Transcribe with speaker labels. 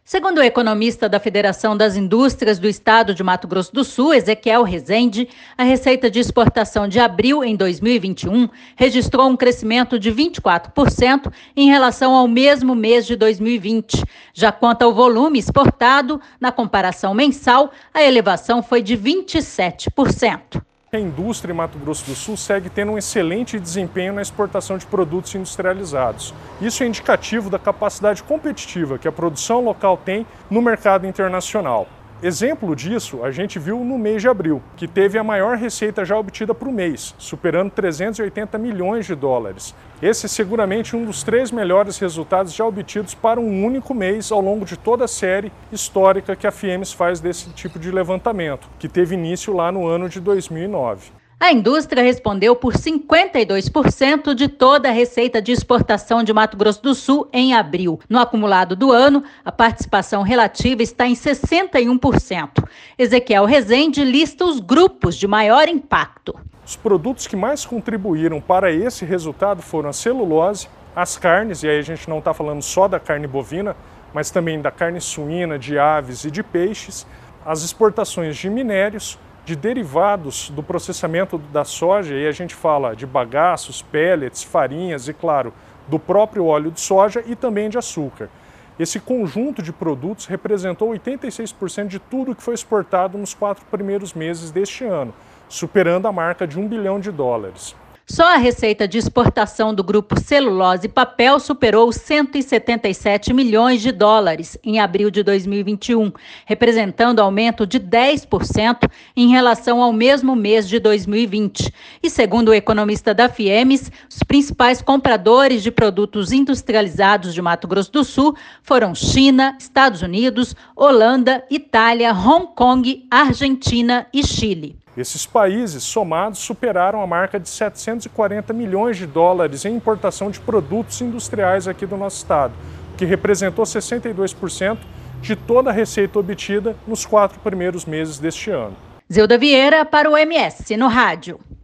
Speaker 1: Segundo o economista da Federação das Indústrias do Estado de Mato Grosso do Sul, Ezequiel Rezende, a receita de exportação de abril em 2021 registrou um crescimento de 24% em relação ao mesmo mês de 2020. Já quanto ao volume exportado, na comparação mensal, a elevação foi de 27%.
Speaker 2: A indústria em Mato Grosso do Sul segue tendo um excelente desempenho na exportação de produtos industrializados. Isso é indicativo da capacidade competitiva que a produção local tem no mercado internacional. Exemplo disso a gente viu no mês de abril, que teve a maior receita já obtida para o mês, superando 380 milhões de dólares. Esse é seguramente um dos 3 melhores resultados já obtidos para um único mês ao longo de toda a série histórica que a FIEMES faz desse tipo de levantamento, que teve início lá no ano de 2009.
Speaker 1: A indústria respondeu por 52% de toda a receita de exportação de Mato Grosso do Sul em abril. No acumulado do ano, a participação relativa está em 61%. Ezequiel Rezende lista os grupos de maior impacto.
Speaker 2: Os produtos que mais contribuíram para esse resultado foram a celulose, as carnes, e aí a gente não está falando só da carne bovina, mas também da carne suína, de aves e de peixes, as exportações de minérios, de derivados do processamento da soja, e a gente fala de bagaços, pellets, farinhas e, claro, do próprio óleo de soja e também de açúcar. Esse conjunto de produtos representou 86% de tudo que foi exportado nos 4 primeiros meses deste ano, superando a marca de $1 bilhão.
Speaker 1: Só a receita de exportação do grupo Celulose e Papel superou os 177 milhões de dólares em abril de 2021, representando aumento de 10% em relação ao mesmo mês de 2020. E segundo o economista da FIEMES, os principais compradores de produtos industrializados de Mato Grosso do Sul foram China, Estados Unidos, Holanda, Itália, Hong Kong, Argentina e Chile.
Speaker 2: Esses países somados superaram a marca de 740 milhões de dólares em importação de produtos industriais aqui do nosso estado, que representou 62% de toda a receita obtida nos 4 primeiros meses deste ano.
Speaker 1: Zilda Vieira para o MS no Rádio.